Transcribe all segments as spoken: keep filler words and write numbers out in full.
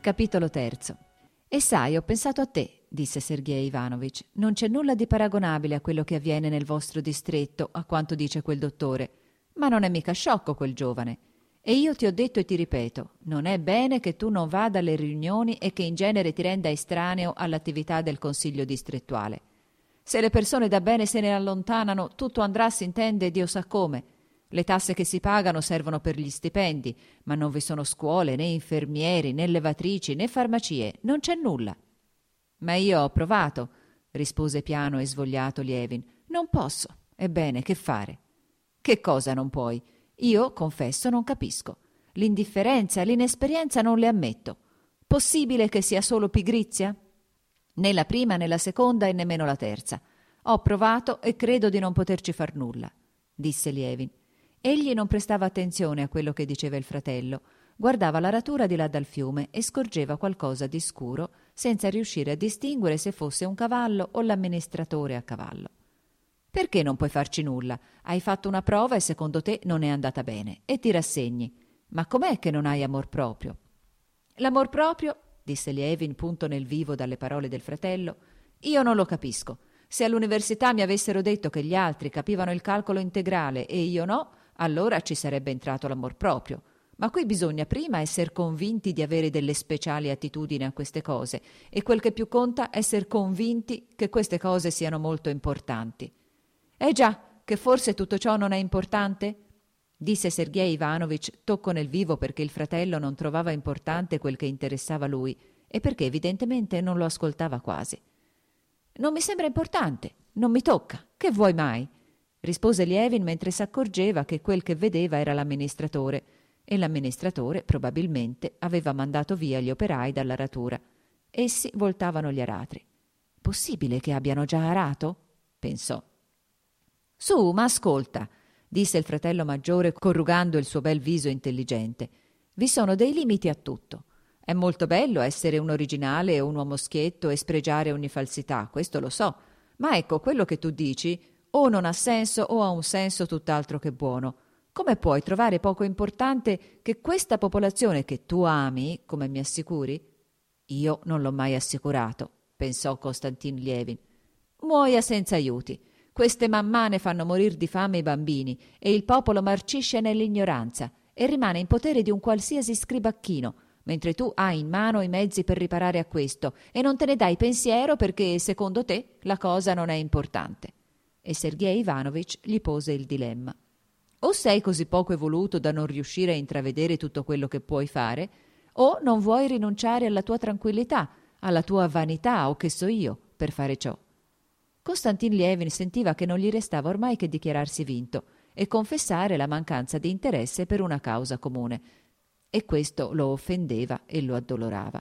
Capitolo terzo. E sai, ho pensato a te, disse Sergej Ivanovich. Non c'è nulla di paragonabile a quello che avviene nel vostro distretto, a quanto dice quel dottore. Ma non è mica sciocco quel giovane. E io ti ho detto e ti ripeto, non è bene che tu non vada alle riunioni e che in genere ti renda estraneo all'attività del consiglio distrettuale. Se le persone da bene se ne allontanano, tutto andrà, si intende, Dio sa come. Le tasse che si pagano servono per gli stipendi, ma non vi sono scuole, né infermieri, né levatrici, né farmacie, non c'è nulla. Ma io ho provato, rispose piano e svogliato Lievin. Non posso. Ebbene, che fare? Che cosa non puoi? Io, confesso, non capisco. L'indifferenza, l'inesperienza non le ammetto. Possibile che sia solo pigrizia? Né la prima, né la seconda e nemmeno la terza. Ho provato e credo di non poterci far nulla, disse Lievin. Egli non prestava attenzione a quello che diceva il fratello, guardava l'aratura di là dal fiume e scorgeva qualcosa di scuro senza riuscire a distinguere se fosse un cavallo o l'amministratore a cavallo. Perché non puoi farci nulla? Hai fatto una prova e secondo te non è andata bene e ti rassegni. Ma com'è che non hai amor proprio? L'amor proprio, disse Lievin punto nel vivo dalle parole del fratello, io non lo capisco. Se all'università mi avessero detto che gli altri capivano il calcolo integrale e io no, allora ci sarebbe entrato l'amor proprio. Ma qui bisogna prima essere convinti di avere delle speciali attitudini a queste cose e quel che più conta essere convinti che queste cose siano molto importanti. Eh già, che forse tutto ciò non è importante? Disse Sergej Ivanovich tocco nel vivo perché il fratello non trovava importante quel che interessava lui e perché evidentemente non lo ascoltava quasi. Non mi sembra importante, non mi tocca, che vuoi mai? Rispose Lievin mentre s'accorgeva che quel che vedeva era l'amministratore e l'amministratore probabilmente aveva mandato via gli operai dall'aratura. Essi voltavano gli aratri. Possibile che abbiano già arato? Pensò. Su, ma ascolta, disse il fratello maggiore corrugando il suo bel viso intelligente. Vi sono dei limiti a tutto. È molto bello essere un originale e un uomo schietto e spregiare ogni falsità, questo lo so. Ma ecco, quello che tu dici o non ha senso o ha un senso tutt'altro che buono. Come puoi trovare poco importante che questa popolazione che tu ami, come mi assicuri? Io non l'ho mai assicurato, pensò Konstantin Lievin. Muoia senza aiuti. Queste mammane fanno morir di fame i bambini e il popolo marcisce nell'ignoranza e rimane in potere di un qualsiasi scribacchino, mentre tu hai in mano i mezzi per riparare a questo e non te ne dai pensiero perché, secondo te, la cosa non è importante. E Sergej Ivanovich gli pose il dilemma. O sei così poco evoluto da non riuscire a intravedere tutto quello che puoi fare, o non vuoi rinunciare alla tua tranquillità, alla tua vanità o che so io, per fare ciò. Konstantin Lievin sentiva che non gli restava ormai che dichiararsi vinto e confessare la mancanza di interesse per una causa comune, e questo lo offendeva e lo addolorava.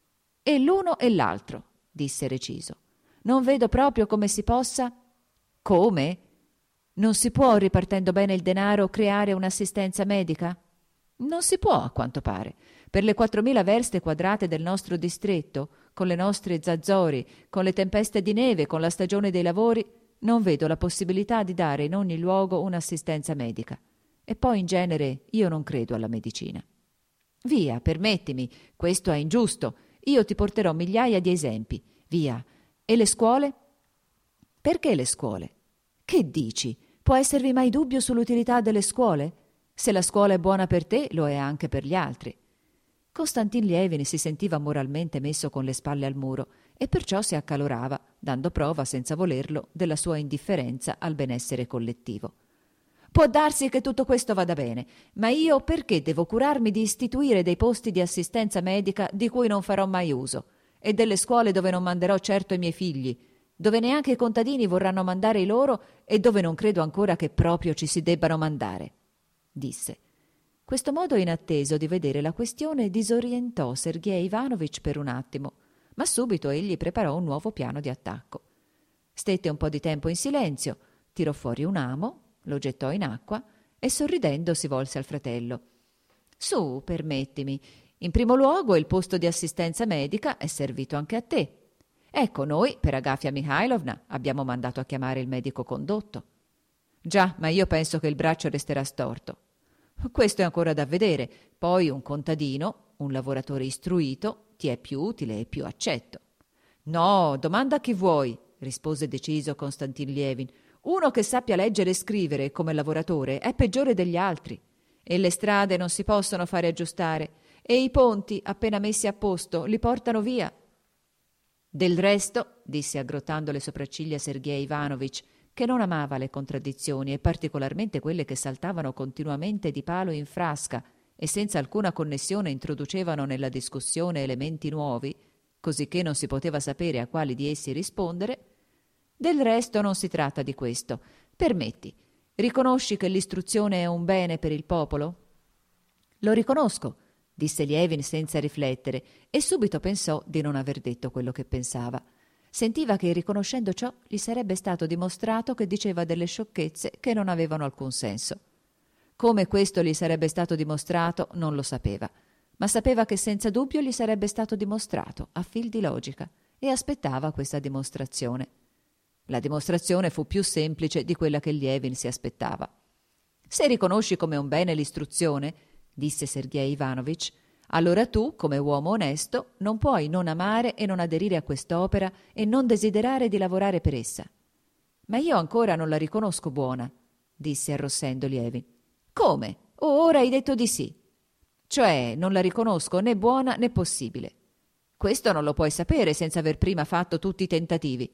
E l'uno e l'altro, disse reciso. Non vedo proprio come si possa... Come? Non si può, ripartendo bene il denaro, creare un'assistenza medica? Non si può, a quanto pare. Per le quattromila verste quadrate del nostro distretto, con le nostre zazzori, con le tempeste di neve, con la stagione dei lavori, non vedo la possibilità di dare in ogni luogo un'assistenza medica. E poi in genere io non credo alla medicina. Via, permettimi, questo è ingiusto. Io ti porterò migliaia di esempi. Via. E le scuole? Perché le scuole? Che dici? Può esservi mai dubbio sull'utilità delle scuole? Se la scuola è buona per te, lo è anche per gli altri. Konstantin Lievin si sentiva moralmente messo con le spalle al muro e perciò si accalorava, dando prova, senza volerlo, della sua indifferenza al benessere collettivo. Può darsi che tutto questo vada bene, ma io perché devo curarmi di istituire dei posti di assistenza medica di cui non farò mai uso, e delle scuole dove non manderò certo i miei figli, dove neanche i contadini vorranno mandare i loro e dove non credo ancora che proprio ci si debbano mandare, disse. Questo modo inatteso di vedere la questione disorientò Sergej Ivanovich per un attimo, ma subito egli preparò un nuovo piano di attacco. Stette un po' di tempo in silenzio, tirò fuori un amo, lo gettò in acqua e sorridendo si volse al fratello. Su, permettimi, in primo luogo il posto di assistenza medica è servito anche a te. Ecco, noi per Agafia Mikhailovna abbiamo mandato a chiamare il medico condotto. Già, ma io penso che il braccio resterà storto. Questo è ancora da vedere. Poi un contadino, un lavoratore istruito, ti è più utile e più accetto. No, domanda a chi vuoi, rispose deciso Konstantin Lievin. Uno che sappia leggere e scrivere come lavoratore è peggiore degli altri. E le strade non si possono fare aggiustare, e i ponti, appena messi a posto, li portano via. Del resto, disse aggrottando le sopracciglia Sergej Ivanovich, che non amava le contraddizioni e particolarmente quelle che saltavano continuamente di palo in frasca e senza alcuna connessione introducevano nella discussione elementi nuovi, cosicché non si poteva sapere a quali di essi rispondere. Del resto non si tratta di questo. Permetti, riconosci che l'istruzione è un bene per il popolo? Lo riconosco, disse Lievin senza riflettere, e subito pensò di non aver detto quello che pensava. Sentiva che, riconoscendo ciò, gli sarebbe stato dimostrato che diceva delle sciocchezze che non avevano alcun senso. Come questo gli sarebbe stato dimostrato non lo sapeva, ma sapeva che senza dubbio gli sarebbe stato dimostrato a fil di logica, e aspettava questa dimostrazione. La dimostrazione fu più semplice di quella che Lievin si aspettava. Se riconosci come un bene l'istruzione, disse Sergej Ivanovich, allora tu, come uomo onesto, non puoi non amare e non aderire a quest'opera e non desiderare di lavorare per essa. Ma io ancora non la riconosco buona, disse arrossendo Lievin. Come? Oh, ora hai detto di sì. Cioè, non la riconosco né buona né possibile. Questo non lo puoi sapere senza aver prima fatto tutti i tentativi.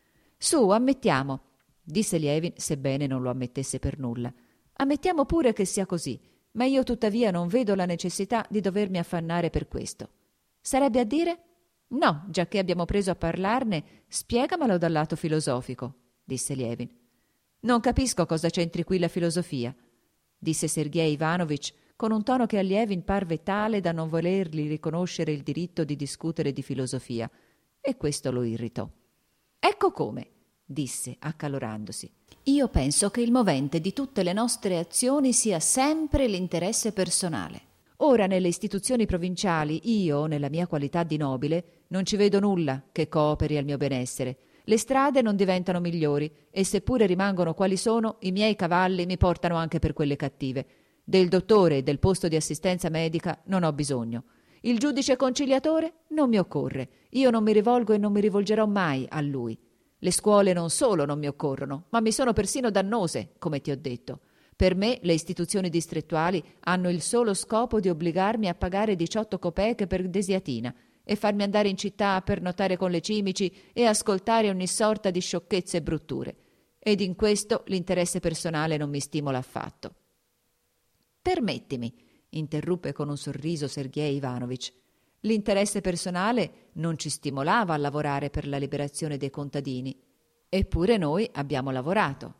Su, ammettiamo, disse Lievin, sebbene non lo ammettesse per nulla. Ammettiamo pure che sia così, ma io tuttavia non vedo la necessità di dovermi affannare per questo. Sarebbe a dire? No, giacché abbiamo preso a parlarne, spiegamelo dal lato filosofico, disse Lievin. Non capisco cosa c'entri qui la filosofia, disse Sergej Ivanovich con un tono che a Lievin parve tale da non volergli riconoscere il diritto di discutere di filosofia, e questo lo irritò. Ecco come, disse accalorandosi. Io penso che il movente di tutte le nostre azioni sia sempre l'interesse personale. Ora, nelle istituzioni provinciali, io, nella mia qualità di nobile, non ci vedo nulla che cooperi al mio benessere. Le strade non diventano migliori e, seppure rimangono quali sono, i miei cavalli mi portano anche per quelle cattive. Del dottore e del posto di assistenza medica non ho bisogno. Il giudice conciliatore non mi occorre. Io non mi rivolgo e non mi rivolgerò mai a lui. Le scuole non solo non mi occorrono, ma mi sono persino dannose, come ti ho detto. Per me le istituzioni distrettuali hanno il solo scopo di obbligarmi a pagare diciotto copeche per desiatina e farmi andare in città per notare con le cimici e ascoltare ogni sorta di sciocchezze e brutture. Ed in questo l'interesse personale non mi stimola affatto. Permettimi, interruppe con un sorriso Sergej Ivanovich. L'interesse personale non ci stimolava a lavorare per la liberazione dei contadini. Eppure noi abbiamo lavorato.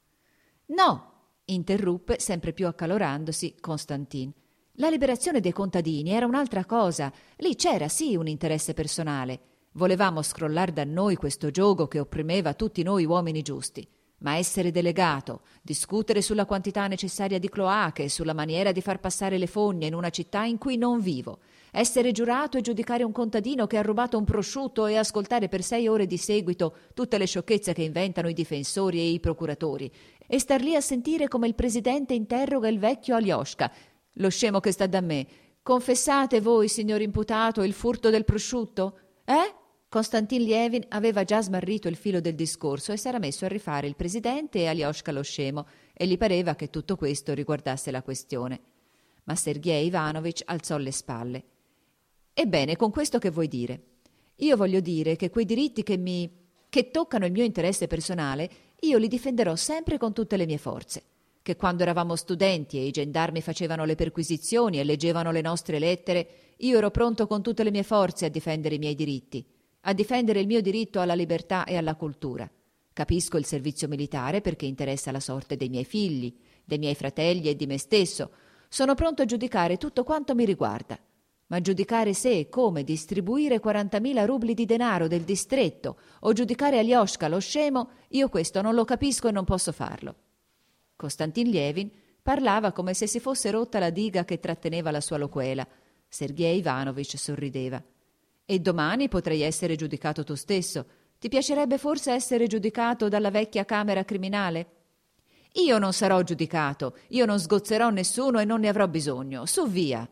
No, interruppe, sempre più accalorandosi, Konstantin. La liberazione dei contadini era un'altra cosa. Lì c'era sì un interesse personale. Volevamo scrollar da noi questo giogo che opprimeva tutti noi uomini giusti. Ma essere delegato, discutere sulla quantità necessaria di cloache, sulla maniera di far passare le fogne in una città in cui non vivo, essere giurato e giudicare un contadino che ha rubato un prosciutto e ascoltare per sei ore di seguito tutte le sciocchezze che inventano i difensori e i procuratori, e star lì a sentire come il presidente interroga il vecchio Alioshka, lo scemo che sta da me. Confessate voi, signor imputato, il furto del prosciutto? Eh? Konstantin Lievin aveva già smarrito il filo del discorso e s'era messo a rifare il presidente e Alioshka lo scemo, e gli pareva che tutto questo riguardasse la questione. Ma Sergej Ivanovich alzò le spalle. Ebbene, con questo che vuoi dire? Io voglio dire che quei diritti che mi... che toccano il mio interesse personale, io li difenderò sempre con tutte le mie forze. Che quando eravamo studenti e i gendarmi facevano le perquisizioni e leggevano le nostre lettere, io ero pronto con tutte le mie forze a difendere i miei diritti, a difendere il mio diritto alla libertà e alla cultura. Capisco il servizio militare perché interessa la sorte dei miei figli, dei miei fratelli e di me stesso. Sono pronto a giudicare tutto quanto mi riguarda. Ma giudicare se e come distribuire quarantamila rubli di denaro del distretto o giudicare Alioshka lo scemo, io questo non lo capisco e non posso farlo. Konstantin Lievin parlava come se si fosse rotta la diga che tratteneva la sua loquela. Sergej Ivanovich sorrideva. E domani potrei essere giudicato tu stesso. Ti piacerebbe forse essere giudicato dalla vecchia camera criminale? Io non sarò giudicato, io non sgozzerò nessuno e non ne avrò bisogno. Su via!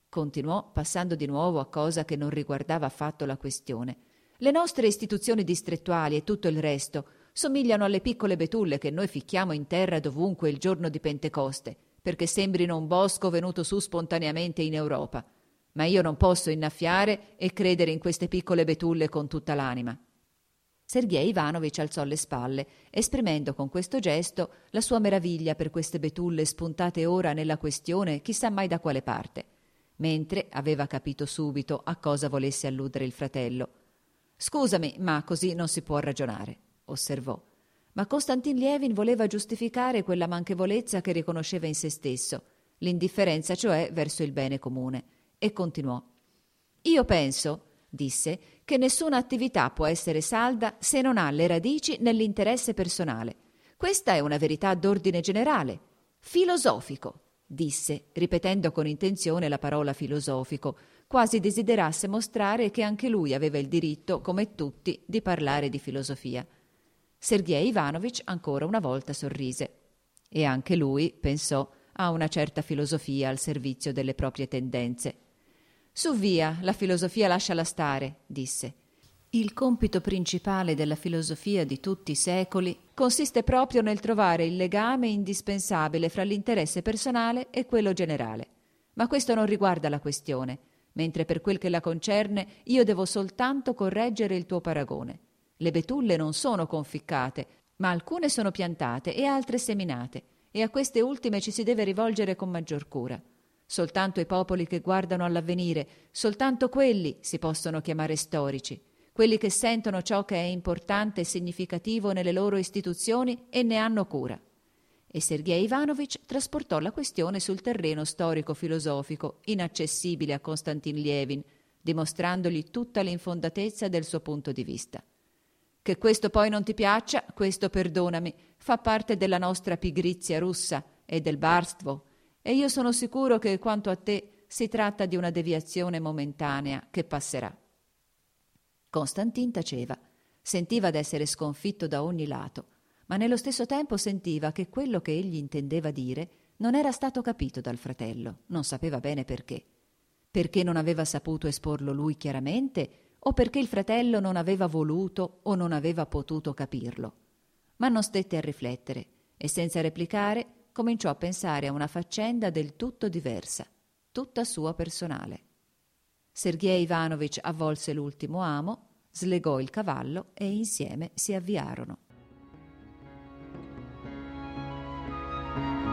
continuò, passando di nuovo a cosa che non riguardava affatto la questione. Le nostre istituzioni distrettuali e tutto il resto somigliano alle piccole betulle che noi ficchiamo in terra dovunque il giorno di Pentecoste, perché sembrino un bosco venuto su spontaneamente in Europa. Ma io non posso innaffiare e credere in queste piccole betulle con tutta l'anima. Sergej Ivanovich alzò le spalle, esprimendo con questo gesto la sua meraviglia per queste betulle spuntate ora nella questione chissà mai da quale parte, mentre aveva capito subito a cosa volesse alludere il fratello. «Scusami, ma così non si può ragionare», osservò. Ma Konstantin Lievin voleva giustificare quella manchevolezza che riconosceva in se stesso, l'indifferenza cioè verso il bene comune, e continuò. «Io penso», disse, «che nessuna attività può essere salda se non ha le radici nell'interesse personale. Questa è una verità d'ordine generale. Filosofico», disse, ripetendo con intenzione la parola filosofico, quasi desiderasse mostrare che anche lui aveva il diritto, come tutti, di parlare di filosofia. Sergej Ivanovich ancora una volta sorrise. E anche lui, pensò, ha una certa filosofia al servizio delle proprie tendenze. «Su via, la filosofia lasciala stare», disse. «Il compito principale della filosofia di tutti i secoli consiste proprio nel trovare il legame indispensabile fra l'interesse personale e quello generale. Ma questo non riguarda la questione, mentre per quel che la concerne io devo soltanto correggere il tuo paragone. Le betulle non sono conficcate, ma alcune sono piantate e altre seminate, e a queste ultime ci si deve rivolgere con maggior cura. Soltanto i popoli che guardano all'avvenire, soltanto quelli si possono chiamare storici, quelli che sentono ciò che è importante e significativo nelle loro istituzioni e ne hanno cura». E Sergej Ivanovich trasportò la questione sul terreno storico-filosofico, inaccessibile a Konstantin Lievin, dimostrandogli tutta l'infondatezza del suo punto di vista. «Che questo poi non ti piaccia, questo perdonami, fa parte della nostra pigrizia russa e del barstvo, e io sono sicuro che quanto a te si tratta di una deviazione momentanea che passerà». Konstantin taceva, sentiva d'essere sconfitto da ogni lato, ma nello stesso tempo sentiva che quello che egli intendeva dire non era stato capito dal fratello, non sapeva bene perché. Perché non aveva saputo esporlo lui chiaramente o perché il fratello non aveva voluto o non aveva potuto capirlo. Ma non stette a riflettere e senza replicare cominciò a pensare a una faccenda del tutto diversa, tutta sua personale. Sergej Ivanovich avvolse l'ultimo amo, slegò il cavallo e insieme si avviarono.